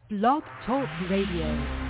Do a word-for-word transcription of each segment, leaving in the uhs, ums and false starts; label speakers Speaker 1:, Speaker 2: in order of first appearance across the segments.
Speaker 1: Blog Talk Radio.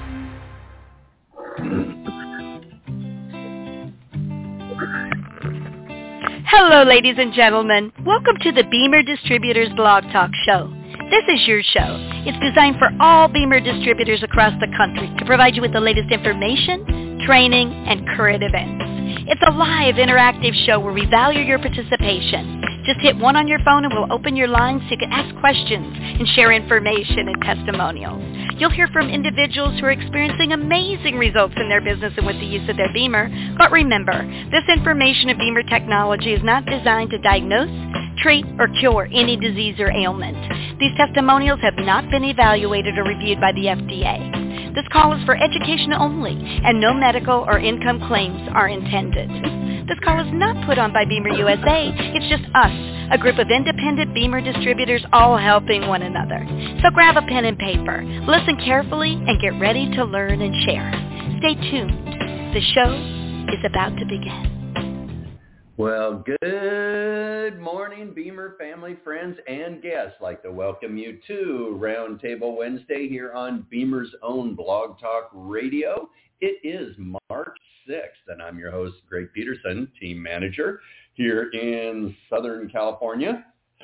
Speaker 2: Hello, ladies and gentlemen. Welcome to the Beamer Distributors Blog Talk Show. This is your show. It's designed for all Beamer distributors across the country to provide you with the latest information, training, and current events. It's a live, interactive show where we value your participation. Just hit one on your phone and we'll open your lines so you can ask questions and share information and testimonials. You'll hear from individuals who are experiencing amazing results in their business and with the use of their Beamer. But remember, this information of Beamer technology is not designed to diagnose, treat, or cure any disease or ailment. These testimonials have not been evaluated or reviewed by the F D A. This call is for education only, and no medical or income claims are intended. This call is not put on by Beamer U S A. It's just us, a group of independent Beamer distributors all helping one another. So grab a pen and paper, listen carefully, and get ready to learn and share. Stay tuned. The show is about to begin.
Speaker 3: Well, good morning, Beamer family, friends, and guests. I'd like to welcome you to Roundtable Wednesday here on Beamer's own Blog Talk Radio. It is March sixth, and I'm your host, Greg Peterson, team manager here in Southern California.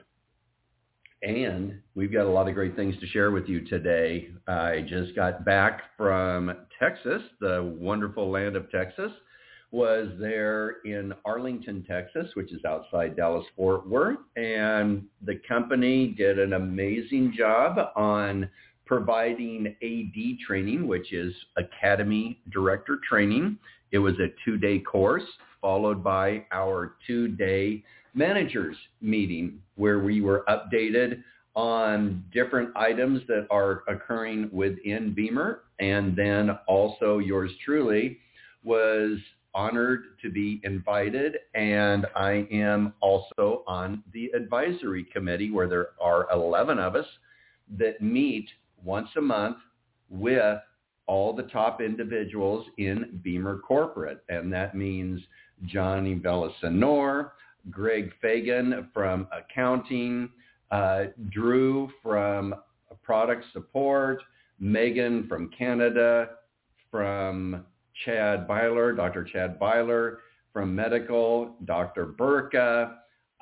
Speaker 3: And we've got a lot of great things to share with you today. I just got back from Texas, the wonderful land of Texas. Was there in Arlington, Texas, which is outside Dallas-Fort Worth, and the company did an amazing job on providing A D training, which is Academy Director Training. It was a two-day course followed by our two-day managers meeting where we were updated on different items that are occurring within Beamer, and then also yours truly was honored to be invited, and I am also on the advisory committee where there are eleven of us that meet once a month with all the top individuals in Beamer Corporate, and that means Johnny Villasenor, Greg Fagan from accounting, uh, Drew from product support, Megan from Canada, from Chad Byler, Doctor Chad Byler from medical, Doctor Burka.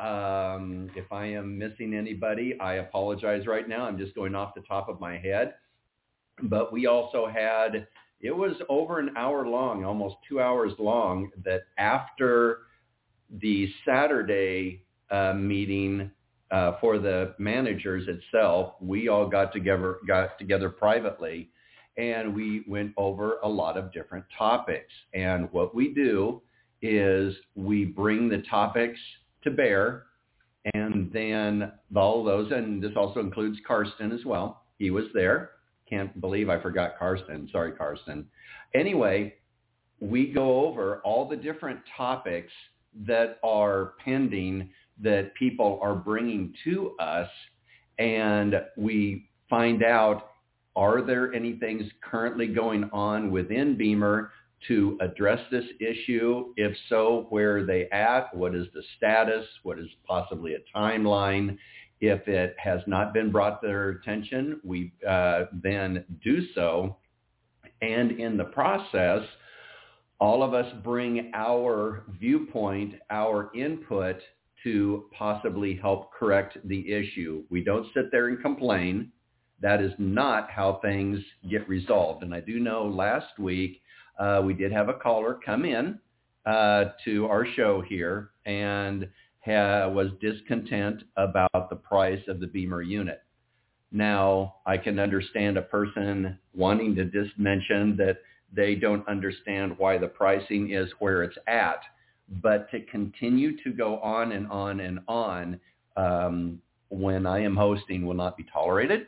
Speaker 3: Um, if I am missing anybody, I apologize right now. I'm just going off the top of my head. But we also had, it was over an hour long, almost two hours long, that after the Saturday uh, meeting uh, for the managers itself, we all got together, got together privately. And we went over a lot of different topics. And what we do is we bring the topics to bear, and then all those, and this also includes Karsten as well. He was there. Can't believe I forgot Karsten. Sorry, Karsten. Anyway, we go over all the different topics that are pending that people are bringing to us, and we find out, are there any things currently going on within Beamer to address this issue? If so, where are they at? What is the status? What is possibly a timeline? If it has not been brought to their attention, we uh, then do so. And in the process, all of us bring our viewpoint, our input to possibly help correct the issue. We don't sit there and complain. That is not how things get resolved. And I do know last week uh, we did have a caller come in uh, to our show here and ha- was discontent about the price of the Beamer unit. Now, I can understand a person wanting to just mention that they don't understand why the pricing is where it's at. But to continue to go on and on and on um, when I am hosting will not be tolerated.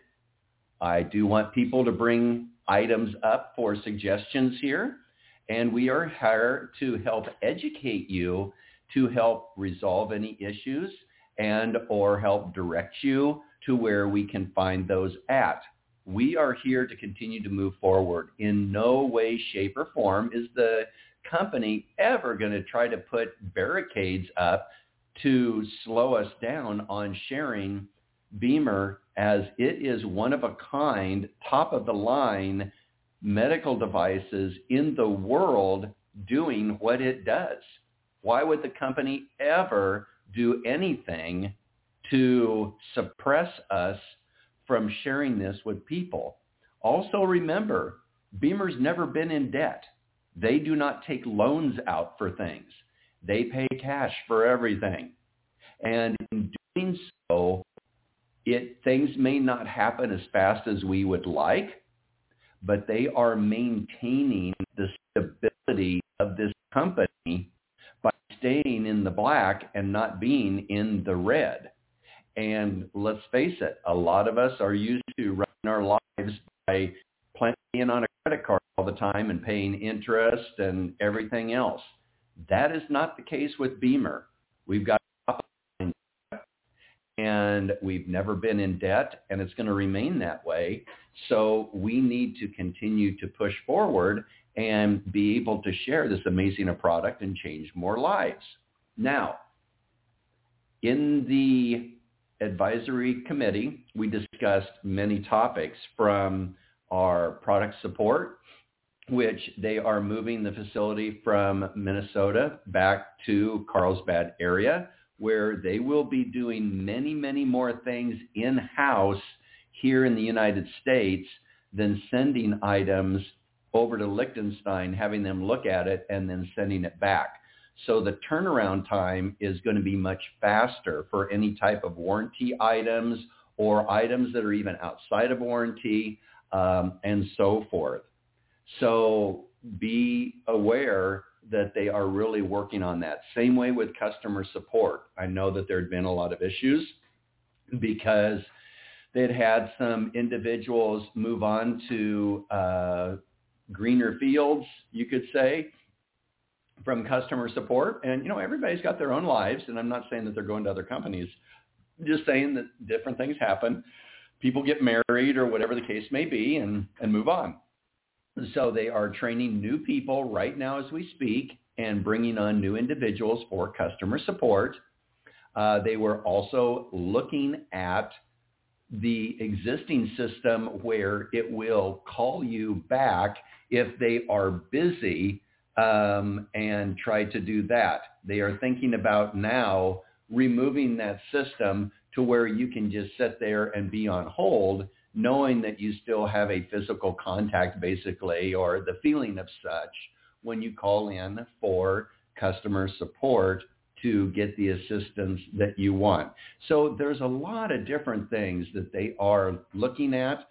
Speaker 3: I do want people to bring items up for suggestions here, and we are here to help educate you, to help resolve any issues, and or help direct you to where we can find those at. We are here to continue to move forward. In no way, shape, or form is the company ever going to try to put barricades up to slow us down on sharing Beamer as it is one of a kind, top of the line medical devices in the world doing what it does. Why would the company ever do anything to suppress us from sharing this with people? Also remember, Beamer's never been in debt. They do not take loans out for things. They pay cash for everything. And in doing so, it things may not happen as fast as we would like, but they are maintaining the stability of this company by staying in the black and not being in the red. And let's face it, a lot of us are used to running our lives by playing on a credit card all the time and paying interest and everything else. That is not the case with Beamer. We've got and we've never been in debt, and it's going to remain that way. So we need to continue to push forward and be able to share this amazing a product and change more lives. Now, in the advisory committee, we discussed many topics from our product support, which they are moving the facility from Minnesota back to Carlsbad area, where they will be doing many, many more things in-house here in the United States than sending items over to Liechtenstein, having them look at it, and then sending it back. So the turnaround time is going to be much faster for any type of warranty items or items that are even outside of warranty, um, and so forth. So be aware that they are really working on that. Same way with customer support. I know that there had been a lot of issues because they'd had some individuals move on to uh, greener fields, you could say, from customer support. And, you know, everybody's got their own lives, and I'm not saying that they're going to other companies, just saying that different things happen. People get married or whatever the case may be and, and move on. So they are training new people right now as we speak and bringing on new individuals for customer support. Uh, they were also looking at the existing system where it will call you back if they are busy, um, and try to do that. They are thinking about now removing that system to where you can just sit there and be on hold, knowing that you still have a physical contact basically, or the feeling of such when you call in for customer support to get the assistance that you want. So there's a lot of different things that they are looking at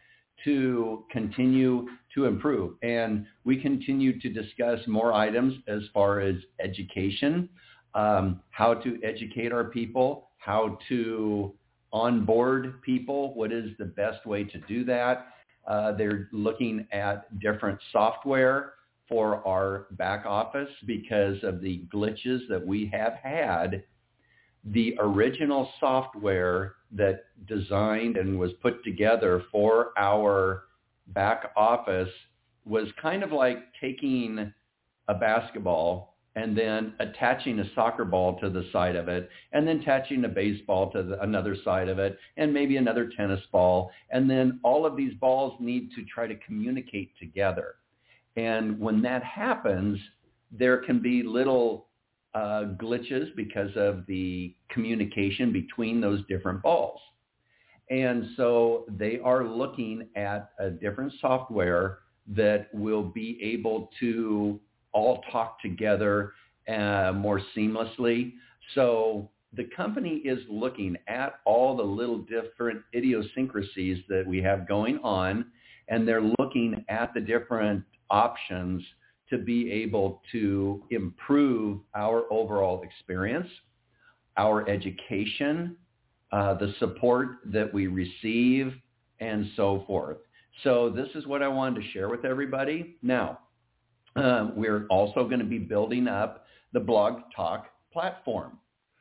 Speaker 3: to continue to improve. And we continue to discuss more items as far as education, um, how to educate our people, how to onboard people, what is the best way to do that. Uh, they're looking at different software for our back office because of the glitches that we have had. The original software that designed and was put together for our back office was kind of like taking a basketball and then attaching a soccer ball to the side of it, and then attaching a baseball to the, another side of it, and maybe another tennis ball. And then all of these balls need to try to communicate together. And when that happens, there can be little uh, glitches because of the communication between those different balls. And so they are looking at a different software that will be able to all talk together uh, more seamlessly. So the company is looking at all the little different idiosyncrasies that we have going on, and they're looking at the different options to be able to improve our overall experience, our education, uh, the support that we receive, and so forth. So this is what I wanted to share with everybody. Now, Uh, we're also going to be building up the Blog Talk platform.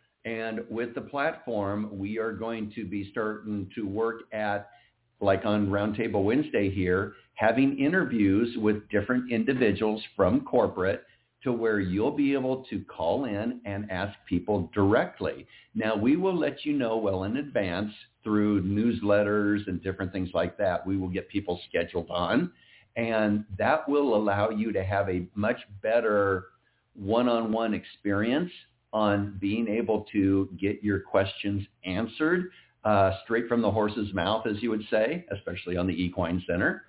Speaker 3: And with the platform, we are going to be starting to work at, like on Roundtable Wednesday here, having interviews with different individuals from corporate to where you'll be able to call in and ask people directly. Now, we will let you know well in advance through newsletters and different things like that. We will get people scheduled on, and that will allow you to have a much better one-on-one experience on being able to get your questions answered uh, straight from the horse's mouth, as you would say, especially on the Equine Center.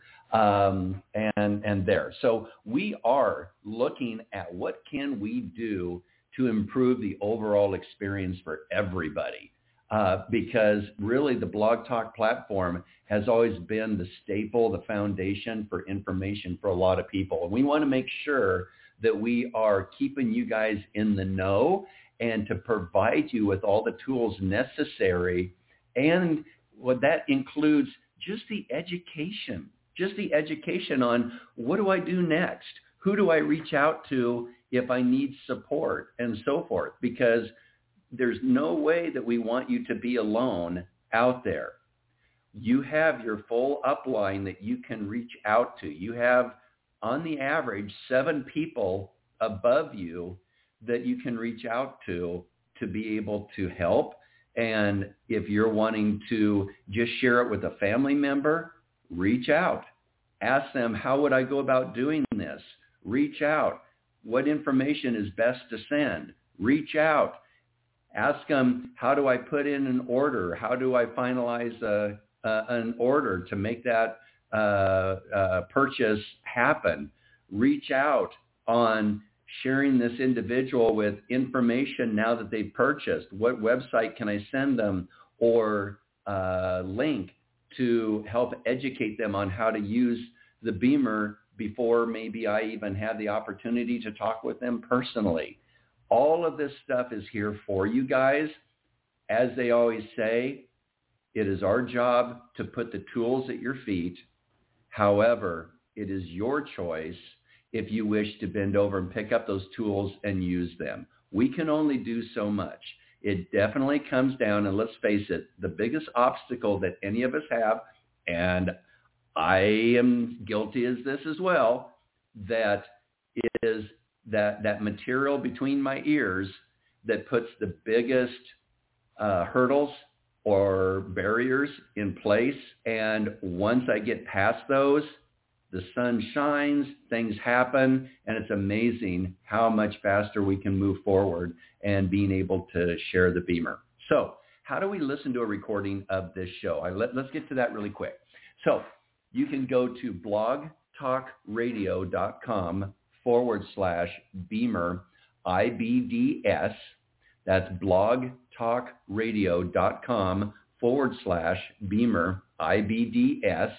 Speaker 3: Um, and, and there. So we are looking at what can we do to improve the overall experience for everybody. Uh, because really the Blog Talk platform has always been the staple, the foundation for information for a lot of people. And we want to make sure that we are keeping you guys in the know and to provide you with all the tools necessary. And what that includes just the education. Just the education on what do I do next? Who do I reach out to if I need support and so forth? Because there's no way that we want you to be alone out there. You have your full upline that you can reach out to. You have, on the average, seven people above you that you can reach out to to be able to help. And if you're wanting to just share it with a family member, reach out. Ask them, how would I go about doing this? Reach out. What information is best to send? Reach out. Ask them, how do I put in an order? How do I finalize a, uh, an order to make that uh, uh, purchase happen? Reach out on sharing this individual with information now that they've purchased. What website can I send them or uh, link to help educate them on how to use the Beamer before maybe I even had the opportunity to talk with them personally. All of this stuff is here for you guys. As they always say, it is our job to put the tools at your feet. However, it is your choice if you wish to bend over and pick up those tools and use them. We can only do so much. It definitely comes down, and let's face it, the biggest obstacle that any of us have, and I am guilty as this as well, that is that, that material between my ears that puts the biggest uh, hurdles or barriers in place. And once I get past those, the sun shines, things happen, and it's amazing how much faster we can move forward and being able to share the Beamer. So how do we listen to a recording of this show? I let, let's get to that really quick. So you can go to blogtalkradio.com forward slash Beamer I B D S. That's blogtalkradio.com forward slash Beamer I B D S.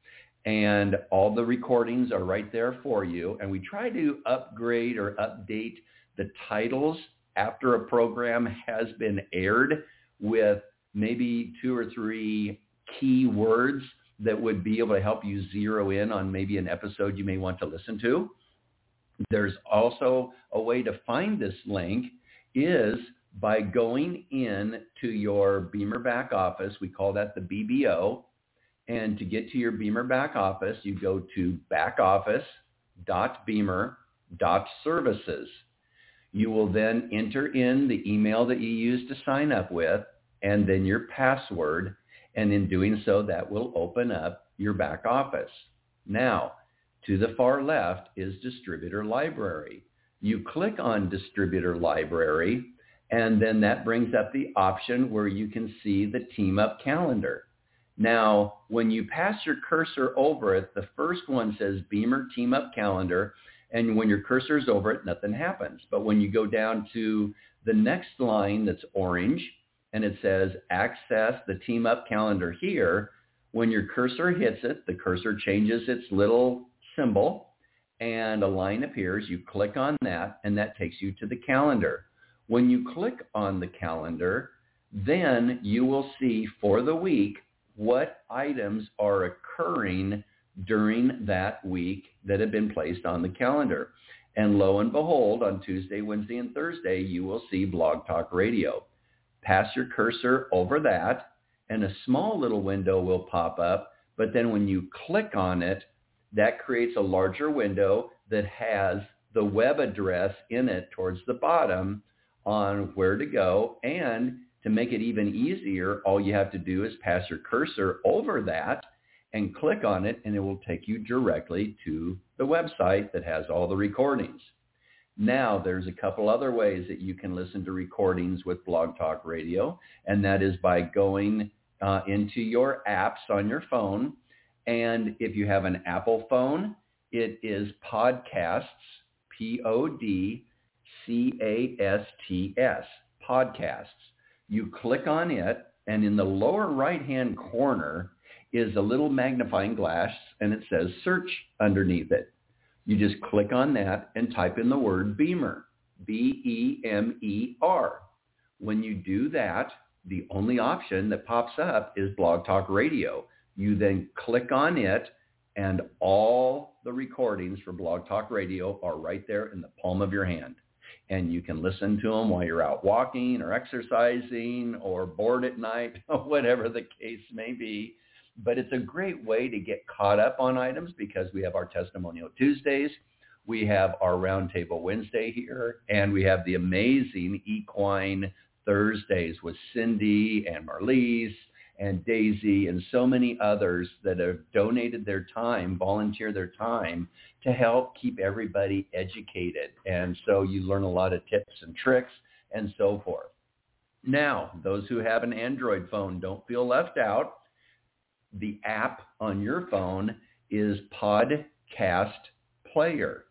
Speaker 3: And all the recordings are right there for you. And we try to upgrade or update the titles after a program has been aired with maybe two or three key words that would be able to help you zero in on maybe an episode you may want to listen to. There's also a way to find this link is by going in to your Beamer back office. We call that the B B O. And to get to your Beamer back office, you go to backoffice dot beamer dot services. You will then enter in the email that you used to sign up with and then your password. And in doing so, that will open up your back office. Now, to the far left is Distributor Library. You click on Distributor Library, and then that brings up the option where you can see the Team Up calendar. Now, when you pass your cursor over it, the first one says Beamer Team Up Calendar, and when your cursor is over it, nothing happens. But when you go down to the next line that's orange, and it says Access the Team Up Calendar here, when your cursor hits it, the cursor changes its little symbol, and a line appears. You click on that, and that takes you to the calendar. When you click on the calendar, then you will see for the week what items are occurring during that week that have been placed on the calendar. And lo and behold, on Tuesday, Wednesday, and Thursday, you will see Blog Talk Radio. Pass your cursor over that, and a small little window will pop up. But then when you click on it, that creates a larger window that has the web address in it towards the bottom on where to go and To make it even easier, all you have to do is pass your cursor over that and click on it, and it will take you directly to the website that has all the recordings. Now, there's a couple other ways that you can listen to recordings with Blog Talk Radio, and that is by going uh, into your apps on your phone. And if you have an Apple phone, it is Podcasts, P O D C A S T S, Podcasts. You click on it, and in the lower right-hand corner is a little magnifying glass, and it says search underneath it. You just click on that and type in the word Beamer, B E M E R. When you do that, the only option that pops up is Blog Talk Radio. You then click on it, and all the recordings for Blog Talk Radio are right there in the palm of your hand. And you can listen to them while you're out walking or exercising or bored at night, whatever the case may be. But it's a great way to get caught up on items because we have our Testimonial Tuesdays, we have our Roundtable Wednesday here, and we have the amazing Equine Thursdays with Cindy and Marlise and Daisy and so many others that have donated their time, volunteer their time to help keep everybody educated. And so you learn a lot of tips and tricks and so forth. Now, those who have an Android phone, don't feel left out. The app on your phone is Podcast Player.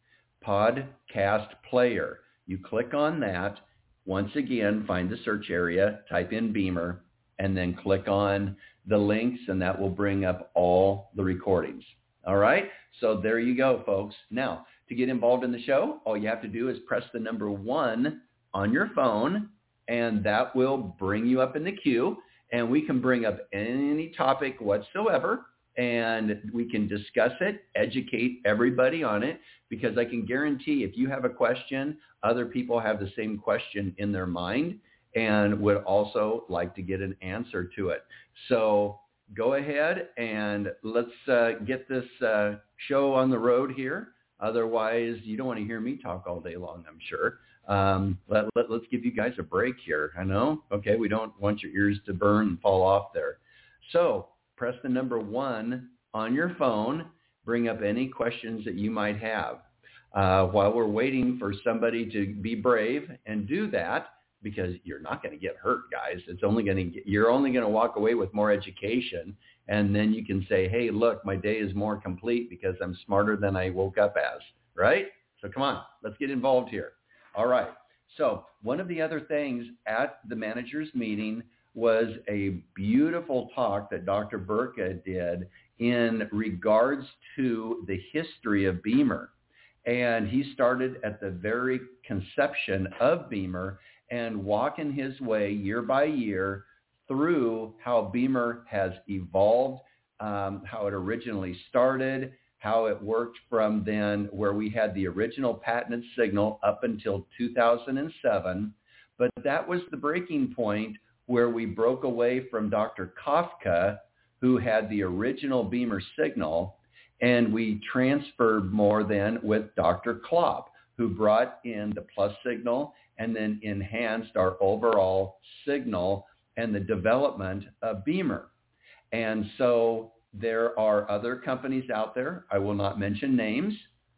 Speaker 3: Podcast Player. You click on that. Once again, find the search area, type in Beamer, and then click on the links, and that will bring up all the recordings. All right? So there you go, folks. Now, to get involved in the show, all you have to do is press the number one on your phone, and that will bring you up in the queue. And we can bring up any topic whatsoever, and we can discuss it, educate everybody on it, because I can guarantee if you have a question, other people have the same question in their mind and would also like to get an answer to it. So go ahead and let's uh, get this uh, show on the road here. Otherwise, you don't want to hear me talk all day long, I'm sure. Um, let, let, let's give you guys a break here. I know, okay, we don't want your ears to burn and fall off there. So press the number one on your phone. Bring up any questions that you might have. Uh, while we're waiting for somebody to be brave and do that, because you're not going to get hurt, guys. It's only going to get, you're only going to walk away with more education, and then you can say, hey, look, my day is more complete because I'm smarter than I woke up as, right? So come on, let's get involved here. All right. So one of the other things at the managers meeting was a beautiful talk that Doctor Burka did in regards to the history of Beamer. And he started at the very conception of Beamer and walking his way year by year through how Beamer has evolved, um, how it originally started, how it worked from then where we had the original patented signal up until two thousand seven. But that was the breaking point where we broke away from Doctor Kafka, who had the original Beamer signal, and we transferred more then with Doctor Klopp, who brought in the plus signal and then enhanced our overall signal and the development of Beamer. And so there are other companies out there. I will not mention names.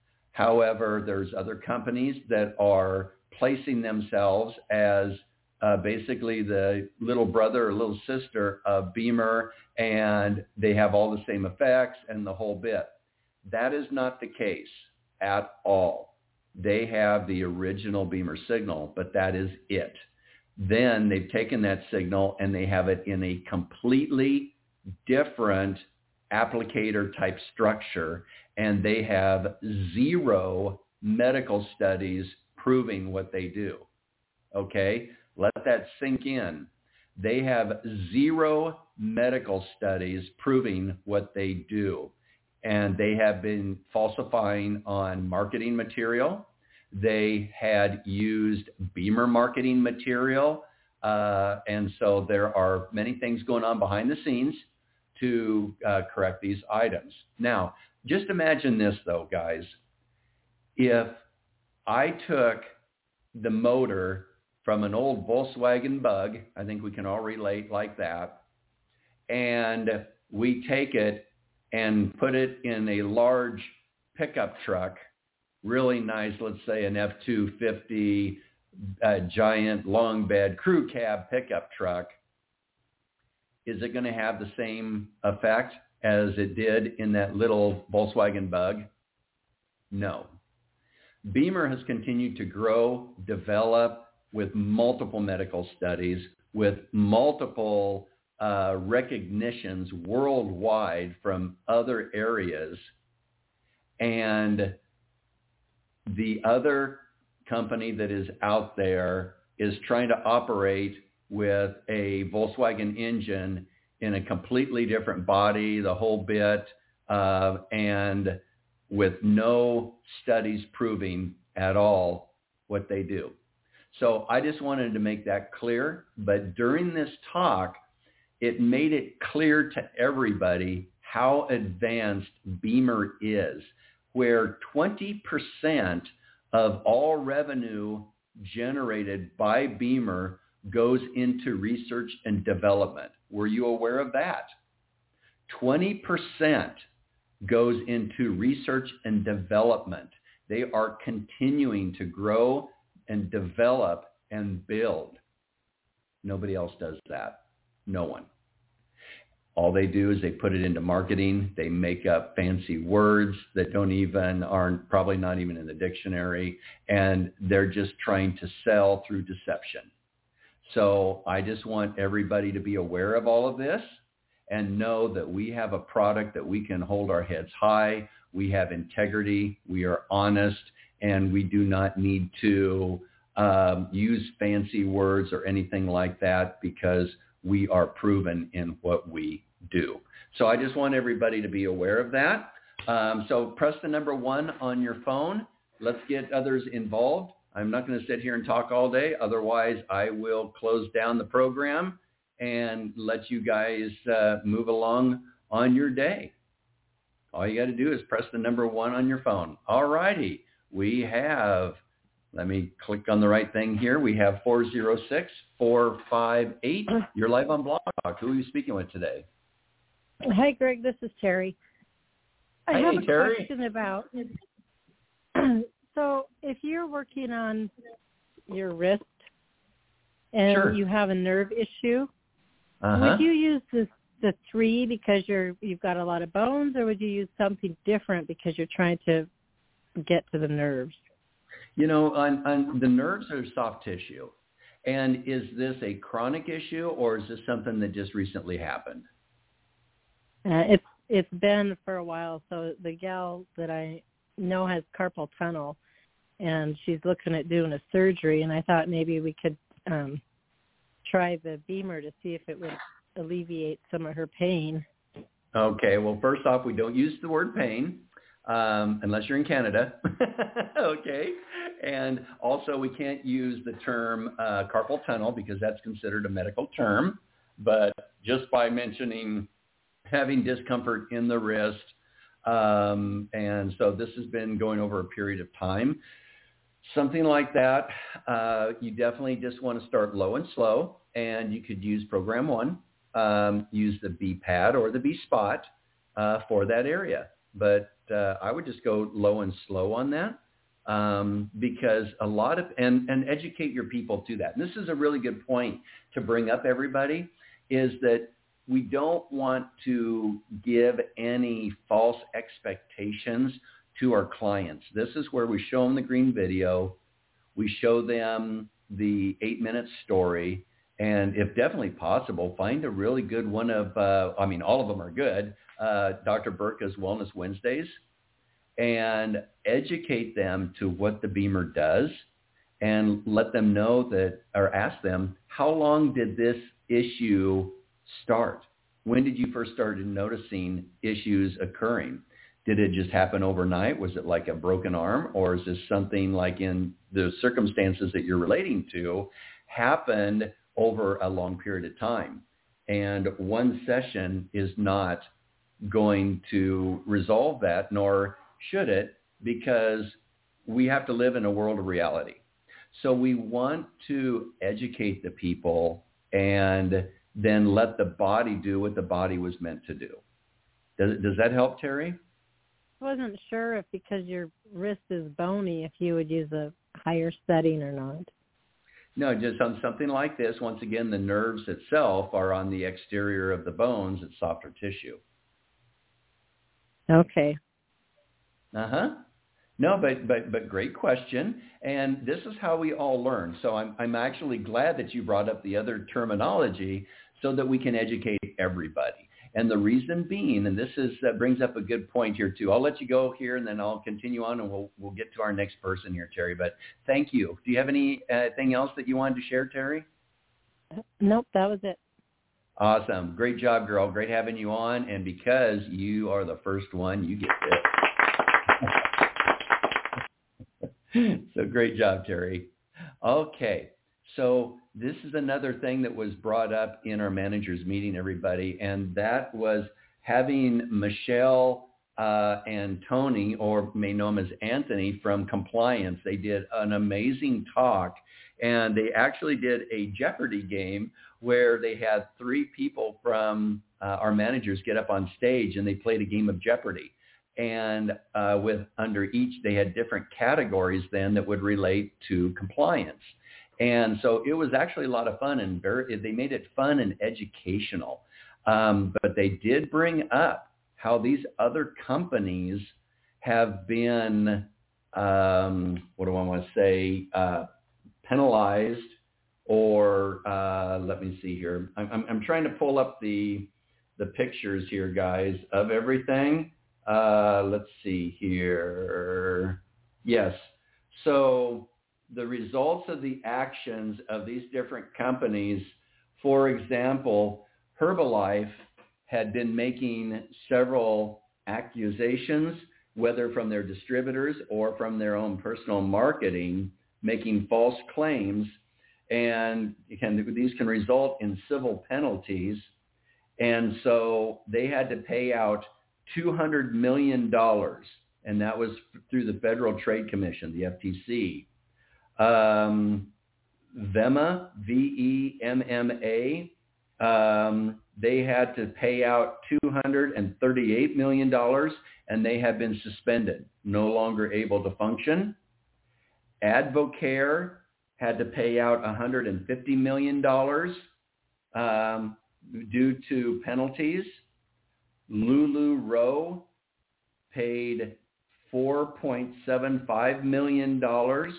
Speaker 3: However, there's other companies that are placing themselves as uh, basically the little brother or little sister of Beamer, and they have all the same effects and the whole bit. That is not the case at all. They have the original Beamer signal, but that is it. Then they've taken that signal and they have it in a completely different applicator type structure, and they have zero medical studies proving what they do. Okay? Let that sink in. They have zero medical studies proving what they do. And they have been falsifying on marketing material. They had used Beamer marketing material. Uh, and so there are many things going on behind the scenes to uh, correct these items. Now, just imagine this, though, guys. If I took the motor from an old Volkswagen Bug. I think we can all relate like that. And we take it and put it in a large pickup truck, really nice, let's say an F two fifty uh, giant long bed crew cab pickup truck. Is it going to have the same effect as it did in that little Volkswagen Bug? No. Beamer has continued to grow, develop with multiple medical studies, with multiple uh, recognitions worldwide from other areas. And the other company that is out there is trying to operate with a Volkswagen engine in a completely different body, the whole bit, uh, and with no studies proving at all what they do. So I just wanted to make that clear. But during this talk, it made it clear to everybody how advanced Beamer is, where twenty percent of all revenue generated by Beamer goes into research and development. Were you aware of that? twenty percent goes into research and development. They are continuing to grow and develop and build. Nobody else does that. No one. All they do is they put it into marketing. They make up fancy words that don't even, aren't probably not even in the dictionary. And they're just trying to sell through deception. So I just want everybody to be aware of all of this and know that we have a product that we can hold our heads high. We have integrity. We are honest. And we do not need to um, use fancy words or anything like that because we are proven in what we do. So I just want everybody to be aware of that. Um, so press the number one on your phone. Let's get others involved. I'm not going to sit here and talk all day. Otherwise, I will close down the program and let you guys uh, move along on your day. All you got to do is press the number one on your phone. All righty. We have, let me click on the right thing here. We have four oh six, four five eight. You're live on Blog Talk. Who are you speaking with today?
Speaker 1: Hi, Greg. This is Terry. I
Speaker 3: hey,
Speaker 1: have a
Speaker 3: Terry.
Speaker 1: question about, so if you're working on your wrist and
Speaker 3: Sure.
Speaker 1: you have a nerve issue,
Speaker 3: uh-huh.
Speaker 1: would you use the, the three because you're, you've got a lot of bones, or would you use something different because you're trying to get to the nerves?
Speaker 3: You know, on, on the nerves are soft tissue. And is this a chronic issue or is this something that just recently happened?
Speaker 1: Uh, it's it's been for a while. So the gal that I know has carpal tunnel, and she's looking at doing a surgery. And I thought maybe we could um, try the Beamer to see if it would alleviate some of her pain.
Speaker 3: Okay. Well, first off, we don't use the word pain. Um, unless you're in Canada, okay? And also we can't use the term uh, carpal tunnel because that's considered a medical term. But just by mentioning having discomfort in the wrist, um, and so this has been going over a period of time. Something like that, uh, you definitely just want to start low and slow, and you could use Program One, um, use the B-Pad or the B-Spot uh, for that area. But uh, I would just go low and slow on that um, because a lot of, and, and educate your people to that. And this is a really good point to bring up, everybody, is that we don't want to give any false expectations to our clients. This is where we show them the green video. We show them the eight-minute story. And if definitely possible, find a really good one of, uh, I mean, all of them are good, uh, Doctor Burka's Wellness Wednesdays, and educate them to what the Beamer does and let them know that, or ask them, how long did this issue start? When did you first start noticing issues occurring? Did it just happen overnight? Was it like a broken arm? Or is this something like in the circumstances that you're relating to happened over a long period of time? And one session is not going to resolve that, nor should it, because we have to live in a world of reality. So we want to educate the people and then let the body do what the body was meant to do. Does, does that help, Terry?
Speaker 1: I wasn't sure if because your wrist is bony, if you would use a higher setting or not.
Speaker 3: No, just on something like this, once again, the nerves itself are on the exterior of the bones. It's softer tissue.
Speaker 1: Okay.
Speaker 3: Uh-huh. No, but, but, but great question. And this is how we all learn. So I'm, I'm actually glad that you brought up the other terminology so that we can educate everybody. And the reason being, and this is uh, brings up a good point here too. I'll let you go here, and then I'll continue on, and we'll we'll get to our next person here, Terry. But thank you. Do you have anything else that you wanted to share, Terry?
Speaker 1: Nope, that was it.
Speaker 3: Awesome. Great job, girl. Great having you on. And because you are the first one, you get this. So great job, Terry. Okay. So this is another thing that was brought up in our managers meeting, everybody, and that was having Michelle uh, and Tony, or may know him as Anthony, from compliance. They did an amazing talk, and they actually did a Jeopardy game where they had three people from uh, our managers get up on stage, and they played a game of Jeopardy. And uh, with under each, they had different categories then that would relate to compliance. And so it was actually a lot of fun, and very, they made it fun and educational. Um, but they did bring up how these other companies have been, um, what do I want to say, uh, penalized, or uh, let me see here. I'm, I'm, I'm trying to pull up the the pictures here, guys, of everything. Uh, let's see here. Yes. So the results of the actions of these different companies, for example, Herbalife had been making several accusations, whether from their distributors or from their own personal marketing, making false claims. And can, these can result in civil penalties. And so they had to pay out two hundred million dollars, and that was through the Federal Trade Commission, the F T C. Um, VEMA, V E M M A, um, they had to pay out two hundred thirty-eight million dollars, and they have been suspended, no longer able to function. Advocare had to pay out one hundred fifty million dollars um, due to penalties. LuLaRoe paid four point seven five million dollars.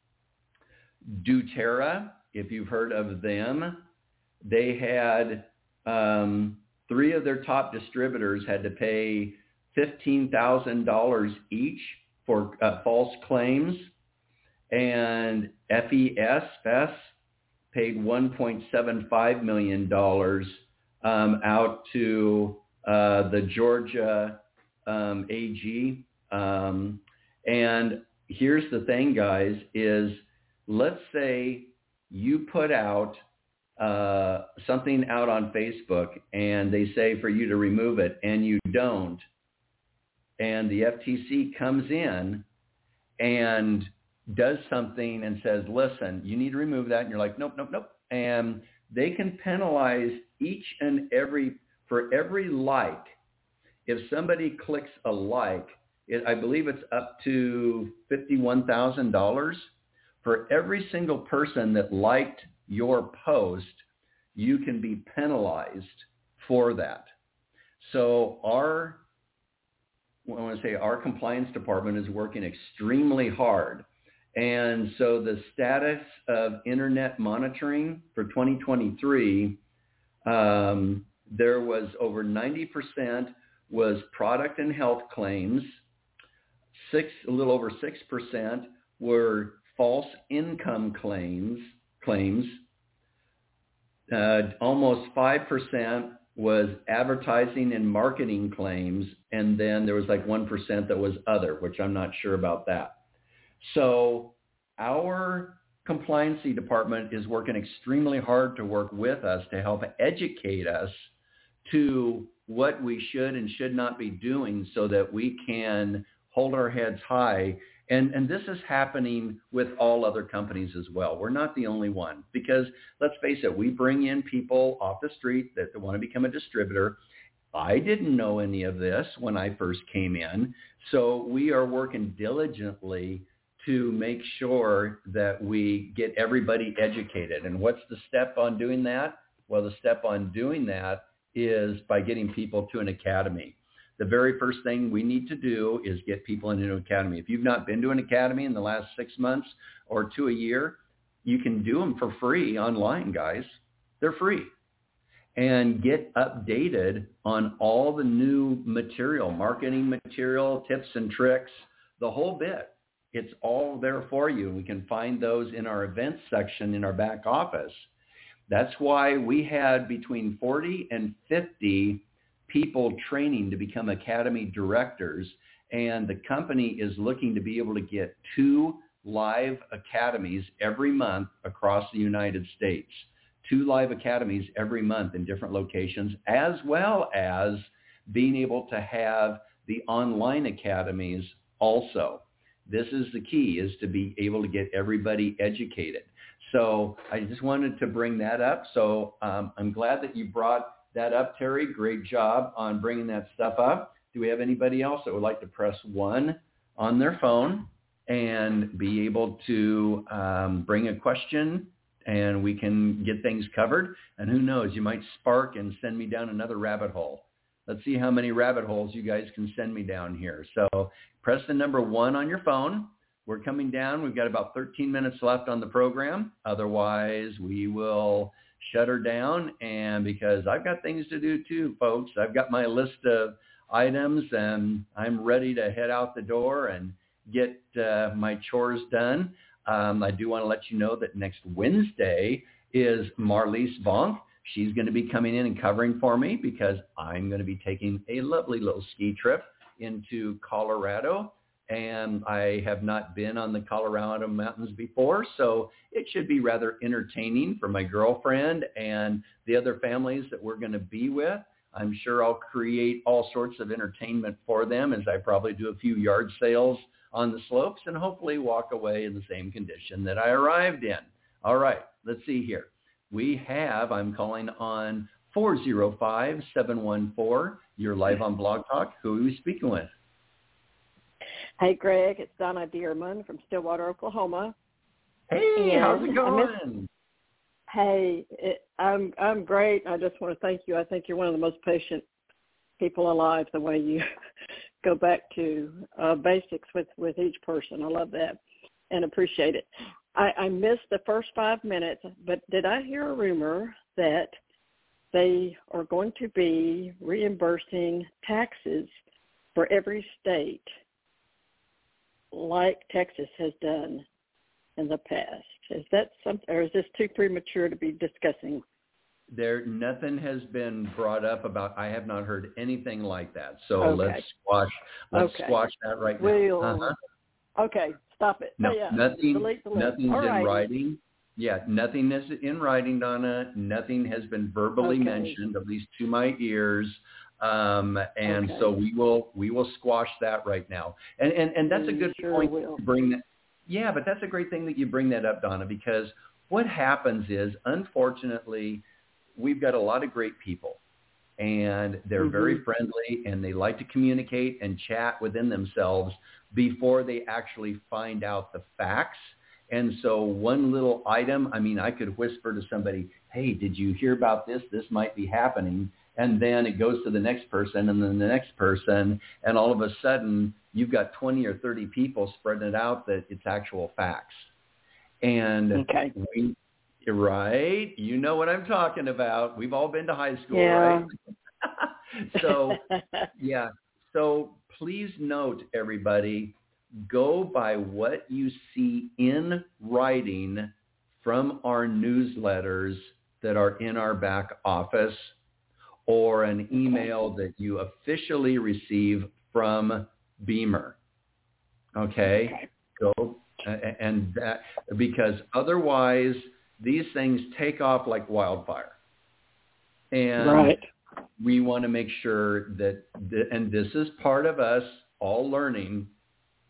Speaker 3: doTERRA, if you've heard of them, they had um, three of their top distributors had to pay fifteen thousand dollars each for uh, false claims. And F E S, F E S paid one point seven five million dollars um, out to uh, the Georgia um, A G. Um, and here's the thing, guys, is let's say you put out uh, something out on Facebook and they say for you to remove it and you don't, and the F T C comes in and does something and says, listen, you need to remove that. And you're like, nope, nope, nope. And they can penalize each and every, for every like. If somebody clicks a like, it, I believe it's up to fifty-one thousand dollars. For every single person that liked your post, you can be penalized for that. So our, I want to say our compliance department is working extremely hard. And so the status of internet monitoring for twenty twenty-three, um, there was over ninety percent was product and health claims. Six, a little over six percent were false income claims. Claims. Uh, almost five percent was advertising and marketing claims, and then there was like one percent that was other, which I'm not sure about that. So our compliance department is working extremely hard to work with us to help educate us to what we should and should not be doing so that we can hold our heads high And, and this is happening with all other companies as well. We're not the only one because let's face it, we bring in people off the street that want to become a distributor. I didn't know any of this when I first came in. So we are working diligently to make sure that we get everybody educated. And what's the step on doing that? Well, the step on doing that is by getting people to an academy. The very first thing we need to do is get people into an academy. If you've not been to an academy in the last six months or to a year, you can do them for free online, guys. They're free. And get updated on all the new material, marketing material, tips and tricks, the whole bit. It's all there for you. We can find those in our events section in our back office. That's why we had between forty and fifty people training to become academy directors. And the company is looking to be able to get two live academies every month across the United States. Two live academies every month in different locations, as well as being able to have the online academies also. This is the key, is to be able to get everybody educated. So I just wanted to bring that up. So um, I'm glad that you brought that up, Terry. Great job on bringing that stuff up. Do we have anybody else that would like to press one on their phone and be able to um, bring a question, and we can get things covered? And who knows, you might spark and send me down another rabbit hole. Let's see how many rabbit holes you guys can send me down here. So press the number one on your phone. We're coming down. We've got about thirteen minutes left on the program. Otherwise, we will shut her down. And because I've got things to do too, folks, I've got my list of items and I'm ready to head out the door and get uh, my chores done. Um, I do want to let you know that next Wednesday is Marlise Vonk. She's going to be coming in and covering for me because I'm going to be taking a lovely little ski trip into Colorado. And I have not been on the Colorado mountains before, so it should be rather entertaining for my girlfriend and the other families that we're going to be with. I'm sure I'll create all sorts of entertainment for them as I probably do a few yard sales on the slopes and hopefully walk away in the same condition that I arrived in. All right, let's see here. We have, I'm calling on four oh five, seven one four. You're live on Blog Talk. Who are we speaking with?
Speaker 4: Hey, Greg, it's Donna Dearman from Stillwater, Oklahoma.
Speaker 3: Hey,
Speaker 4: and
Speaker 3: how's it going?
Speaker 4: Miss, hey, it, I'm I'm great. I just want to thank you. I think you're one of the most patient people alive, the way you go back to uh, basics with, with each person. I love that and appreciate it. I, I missed the first five minutes, but did I hear a rumor that they are going to be reimbursing taxes for every state like Texas has done in the past? Is that something, or is this too premature to be discussing?
Speaker 3: There, nothing has been brought up about. I have not heard anything like that. So
Speaker 4: Okay.
Speaker 3: let's squash. Let's
Speaker 4: Okay.
Speaker 3: squash that right now.
Speaker 4: We'll,
Speaker 3: Uh-huh.
Speaker 4: Okay, stop it.
Speaker 3: No,
Speaker 4: Oh, yeah.
Speaker 3: nothing.
Speaker 4: Delete, delete.
Speaker 3: Nothing's
Speaker 4: All
Speaker 3: in
Speaker 4: right.
Speaker 3: writing. Yeah, nothing is in writing, Donna. Nothing has been verbally
Speaker 4: Okay.
Speaker 3: mentioned, at least to my ears. Um, and
Speaker 4: Okay.
Speaker 3: so we will we will squash that right now. And and, and that's a
Speaker 4: We
Speaker 3: good
Speaker 4: sure
Speaker 3: point
Speaker 4: will.
Speaker 3: to bring that. Yeah, but that's a great thing that you bring that up, Donna, because what happens is, unfortunately, we've got a lot of great people, and they're
Speaker 4: Mm-hmm.
Speaker 3: very friendly, and they like to communicate and chat within themselves before they actually find out the facts. And so one little item, I mean, I could whisper to somebody, hey, did you hear about this? This might be happening. And then it goes to the next person and then the next person. And all of a sudden, you've got twenty or thirty people spreading it out that it's actual facts. And
Speaker 4: Okay.
Speaker 3: we, right, you know what I'm talking about. We've all been to high school,
Speaker 4: Yeah.
Speaker 3: right? So, yeah. So please note, everybody, go by what you see in writing from our newsletters that are in our back office, or an email that you officially receive from Beamer. Okay?
Speaker 4: Okay.
Speaker 3: Go uh, and that, because otherwise these things take off like wildfire. And
Speaker 4: Right.
Speaker 3: we want to make sure that, the, and this is part of us all learning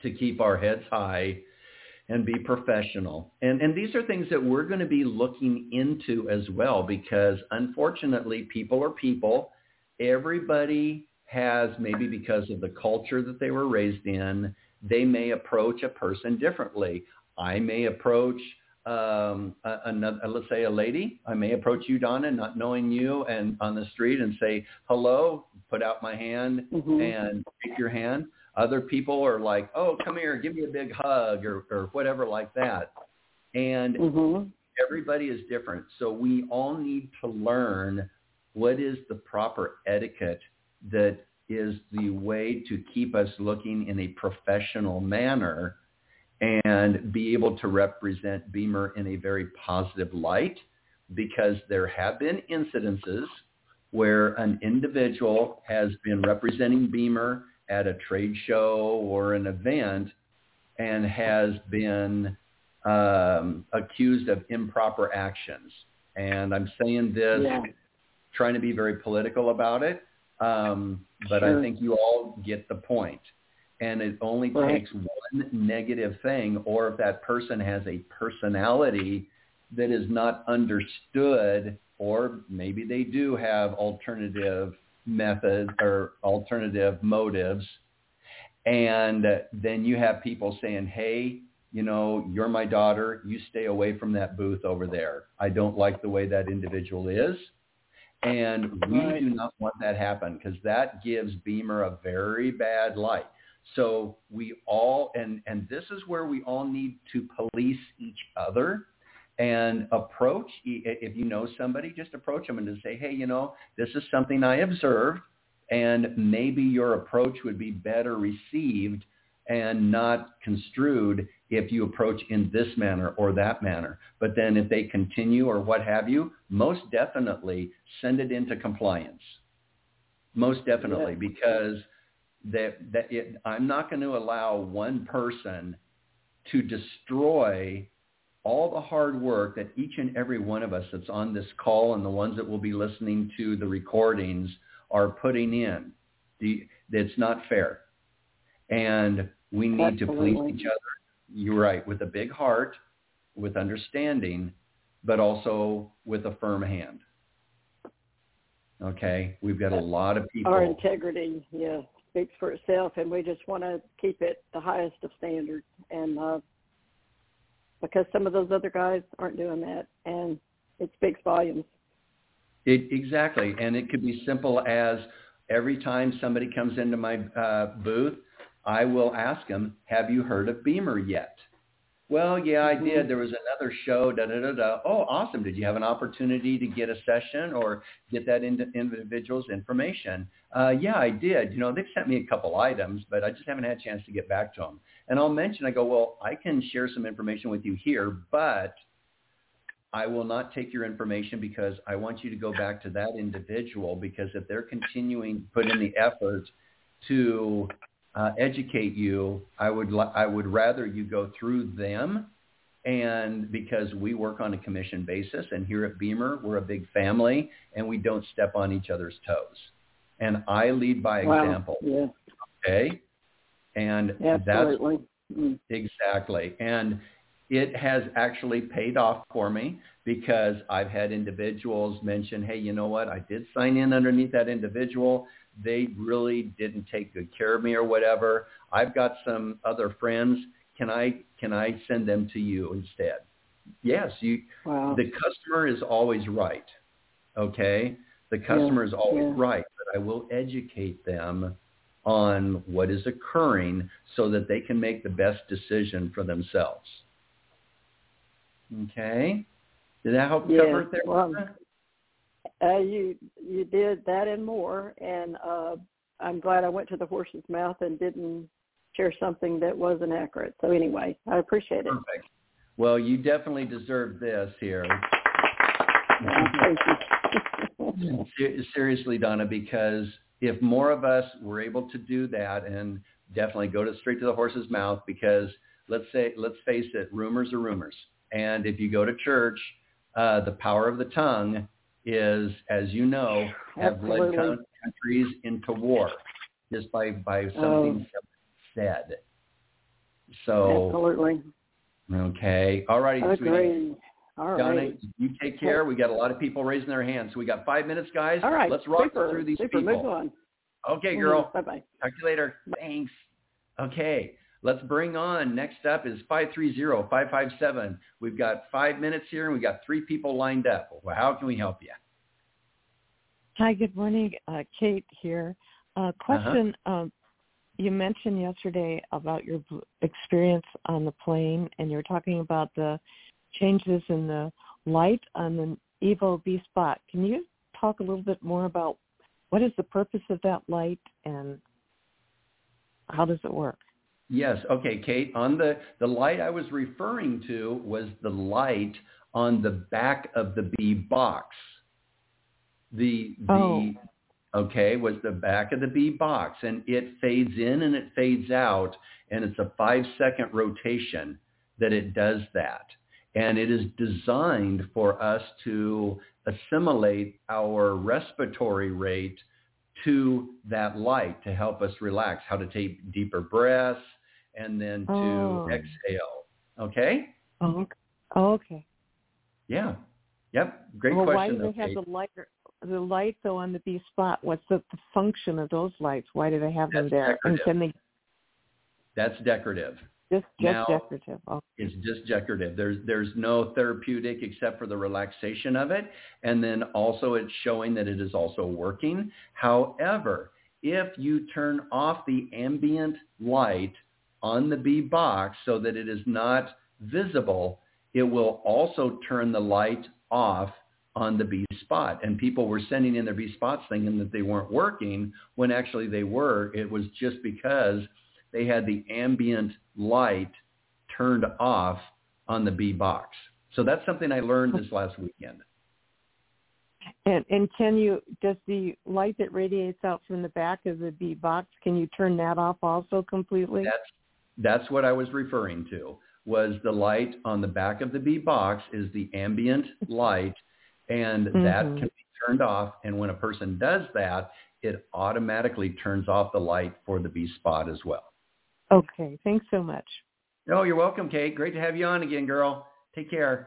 Speaker 3: to keep our heads high and be professional. And, and these are things that we're going to be looking into as well, because unfortunately, people are people. Everybody has, maybe because of the culture that they were raised in, they may approach a person differently. I may approach um, a, another, let's say a lady. I may approach you, Donna, not knowing you, and on the street and say, hello, put out my hand mm-hmm. and shake your hand. Other people are like, oh, come here, give me a big hug or, or whatever like that. And mm-hmm. everybody is different. So we all need to learn what is the proper etiquette that is the way to keep us looking in a professional manner and be able to represent Beamer in a very positive light, because there have been incidences where an individual has been representing Beamer at a trade show or an event and has been um, accused of improper actions. And I'm saying this, yeah. trying to be very political about it, um, but sure. I think you all get the point. And it only right. takes one negative thing, or if that person has a personality that is not understood, or maybe they do have alternative methods or alternative motives, and then you have people saying, hey, you know, you're my daughter, you stay away from that booth over there. I don't like the way that individual is. And we right. do not want that happen, because that gives Beamer a very bad light. So we all, and, and this is where we all need to police each other and approach. If you know somebody, just approach them and just say, hey, you know, this is something I observed, and maybe your approach would be better received and not construed if you approach in this manner or that manner. But then if they continue or what have you, most definitely send it into compliance. Most definitely, yeah. because that, that it, I'm not going to allow one person to destroy all the hard work that each and every one of us that's on this call and the ones that will be listening to the recordings are putting in. The, it's not fair. And we need Absolutely. to police each other. You're right, with a big heart, with understanding, but also with a firm hand. Okay? We've got a lot of people.
Speaker 4: Our integrity, yeah, speaks for itself, and we just want to keep it the highest of standards. And uh, because some of those other guys aren't doing that, and it speaks volumes.
Speaker 3: It, exactly. And it could be simple as every time somebody comes into my uh, booth, I will ask them, have you heard of Beamer yet? Well, yeah, I mm-hmm. did. There was another show, da, da, da, da. Oh, awesome. Did you have an opportunity to get a session or get that ind- individual's information? Uh, yeah, I did. You know, they've sent me a couple items, but I just haven't had a chance to get back to them. And I'll mention, I go, well, I can share some information with you here, but I will not take your information because I want you to go back to that individual, because if they're continuing to put in the effort to uh, educate you, I would I would rather you go through them. And because we work on a commission basis, and here at Beamer, we're a big family, and we don't step on each other's toes. And I lead by
Speaker 4: wow.
Speaker 3: example.
Speaker 4: Yeah.
Speaker 3: Okay? And
Speaker 4: Absolutely.
Speaker 3: that's
Speaker 4: mm.
Speaker 3: exactly. And it has actually paid off for me, because I've had individuals mention, hey, you know what? I did sign in underneath that individual. They really didn't take good care of me or whatever. I've got some other friends. Can I can I send them to you instead? Yes. You.
Speaker 4: Wow.
Speaker 3: The customer is always right. Okay? The customer
Speaker 4: yeah.
Speaker 3: is always
Speaker 4: yeah.
Speaker 3: right, but I will educate them on what is occurring so that they can make the best decision for themselves. Okay? Did that help
Speaker 4: yeah.
Speaker 3: cover it there?
Speaker 4: Well, uh, you you did that and more, and uh, I'm glad I went to the horse's mouth and didn't share something that wasn't accurate. So anyway, I appreciate it.
Speaker 3: Perfect. Well, you definitely deserve this here.
Speaker 4: Thank
Speaker 3: you. Seriously, Donna, because if more of us were able to do that, and definitely go to straight to the horse's mouth, because let's say, let's face it, rumors are rumors. And if you go to church, uh, the power of the tongue is, as you know, have
Speaker 4: Absolutely.
Speaker 3: led countries into war just by, by something oh. said. So
Speaker 4: absolutely.
Speaker 3: Okay. All righty,
Speaker 4: Agree.
Speaker 3: sweetie.
Speaker 4: All
Speaker 3: Donna,
Speaker 4: right.
Speaker 3: you take care. We got a lot of people raising their hands. So we got five minutes, guys.
Speaker 4: All right.
Speaker 3: Let's rock
Speaker 4: super,
Speaker 3: through these
Speaker 4: super.
Speaker 3: people.
Speaker 4: Move on.
Speaker 3: Okay, girl.
Speaker 4: Mm-hmm. Bye-bye.
Speaker 3: Talk to you later. Thanks. Okay. Let's bring on. Next up is five three zero, five five seven. We've got five minutes here, and we've got three people lined up. Well, how can we help you?
Speaker 5: Hi, good morning. Uh, Kate here. Uh, question, uh-huh. um, you mentioned yesterday about your experience on the plane, and you were talking about the changes in the light on the Evo B Spot. Can you talk a little bit more about what is the purpose of that light and how does it work?
Speaker 3: Yes. Okay, Kate. On the, the light I was referring to was the light on the back of the B box. The the
Speaker 5: oh.
Speaker 3: okay was the back of the B box, and it fades in and it fades out, and it's a five second rotation that it does that, and it is designed for us to assimilate our respiratory rate to that light to help us relax, how to take deeper breaths, and then to
Speaker 5: oh.
Speaker 3: exhale. Okay?
Speaker 5: Oh, okay.
Speaker 3: Yeah. Yep. Great
Speaker 5: well,
Speaker 3: question.
Speaker 5: Why do they have the light, the light though on the B Spot? What's the, the function of those lights? Why do they have
Speaker 3: That's
Speaker 5: them there?
Speaker 3: Decorative.
Speaker 5: And can they?
Speaker 3: That's decorative.
Speaker 5: Just, just
Speaker 3: now,
Speaker 5: decorative. Oh.
Speaker 3: It's just decorative. There's there's no therapeutic except for the relaxation of it, and then also it's showing that it is also working. However, if you turn off the ambient light on the B box so that it is not visible, it will also turn the light off on the B Spot. And people were sending in their B Spots thinking that they weren't working when actually they were. It was just because they had the ambient light turned off on the B box. So that's something I learned this last weekend.
Speaker 5: And, and can you, does the light that radiates out from the back of the B box, can you turn that off also completely?
Speaker 3: That's, that's what I was referring to, was the light on the back of the B box is the ambient light, and mm-hmm. that can be turned off. And when a person does that, it automatically turns off the light for the B Spot as well.
Speaker 5: Okay. Thanks so much.
Speaker 3: Oh, you're welcome, Kate. Great to have you on again, girl. Take care.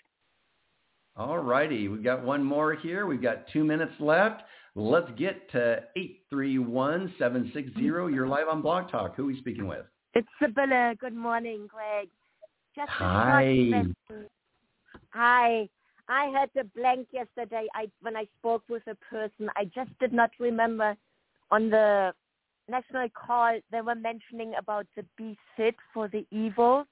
Speaker 3: All righty. We've got one more here. We've got two minutes left. Let's get to eight three one, seven six zero. You're live on Blog Talk. Who are we speaking with?
Speaker 6: It's Sibylla. Good morning, Greg. Just a
Speaker 3: Hi.
Speaker 6: short question. Hi. I had a blank yesterday I, when I spoke with a person. I just did not remember on the national call, they were mentioning about the B-Sit for the Evo.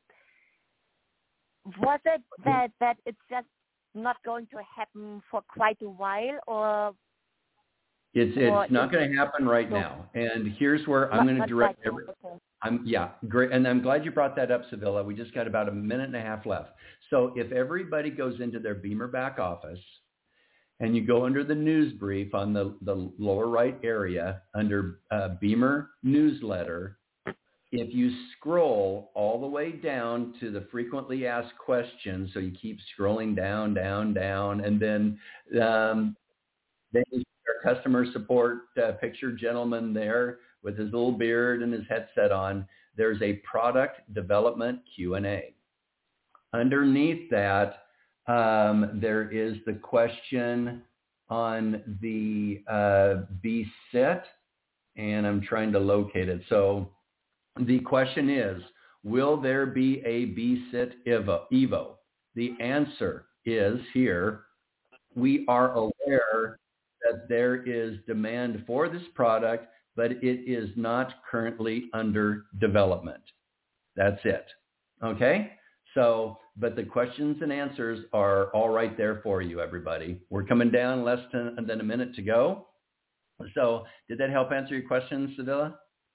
Speaker 6: Was it that, that it's just not going to happen for quite a while, or?
Speaker 3: It's
Speaker 6: or
Speaker 3: it's not going to happen right so, now. And here's where I'm going to direct
Speaker 6: right
Speaker 3: every,
Speaker 6: okay.
Speaker 3: I'm yeah, great. And I'm glad you brought that up, Sevilla. We just got about a minute and a half left. So if everybody goes into their Beamer back office and you go under the news brief on the, the lower right area under uh, Beamer newsletter, if you scroll all the way down to the frequently asked questions, so you keep scrolling down, down, down, and then um, then you see our customer support uh, picture gentleman there with his little beard and his headset on. There's a product development Q and A. Underneath that, um, there is the question on the uh, B-Sit, and I'm trying to locate it. So the question is, will there be a B-Sit Evo? Evo? The answer is here. We are aware that there is demand for this product, but it is not currently under development. That's it. Okay? So, but the questions and answers are all right there for you, everybody. We're coming down less than, than a minute to go. So did that help answer your question, Sevilla?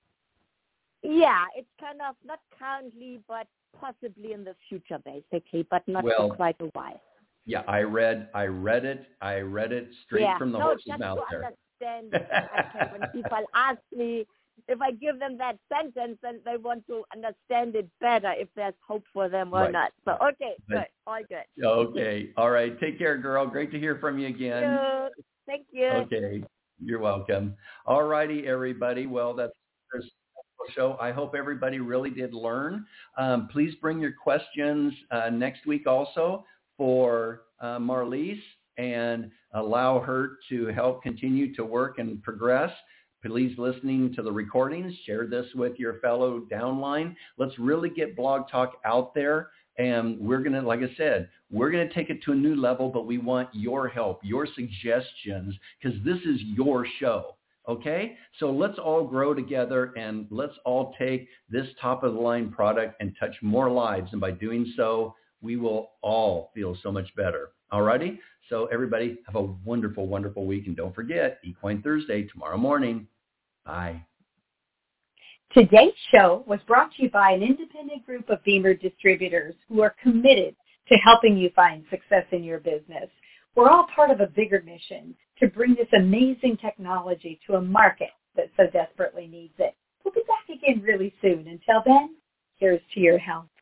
Speaker 6: Yeah, it's kind of not currently, but possibly in the future, basically, but not
Speaker 3: well,
Speaker 6: for quite a while.
Speaker 3: Yeah, I read, I read it, I read it straight
Speaker 6: yeah.
Speaker 3: from the
Speaker 6: no,
Speaker 3: horse's
Speaker 6: just
Speaker 3: mouth
Speaker 6: to
Speaker 3: there.
Speaker 6: Understand, okay, when people ask me, if I give them that sentence, then they want to understand it better if there's hope for them or
Speaker 3: right.
Speaker 6: not. So, okay,
Speaker 3: but,
Speaker 6: good, all good.
Speaker 3: Okay, all right. Take care, girl. Great to hear from you again.
Speaker 6: Thank you. Thank you.
Speaker 3: Okay, you're welcome. All righty, everybody. Well, that's there's show. I hope everybody really did learn. Um, please bring your questions uh, next week also for uh, Marlise, and allow her to help continue to work and progress. Please, listening to the recordings, share this with your fellow downline. Let's really get Blog Talk out there. And we're going to, like I said, we're going to take it to a new level, but we want your help, your suggestions, because this is your show. Okay? So let's all grow together, and let's all take this top of the line product and touch more lives. And by doing so, we will all feel so much better. All righty? So everybody have a wonderful, wonderful week. And don't forget, Equine Thursday tomorrow morning. Bye.
Speaker 7: Today's show was brought to you by an independent group of Beamer distributors who are committed to helping you find success in your business. We're all part of a bigger mission to bring this amazing technology to a market that so desperately needs it. We'll be back again really soon. Until then, here's to your health.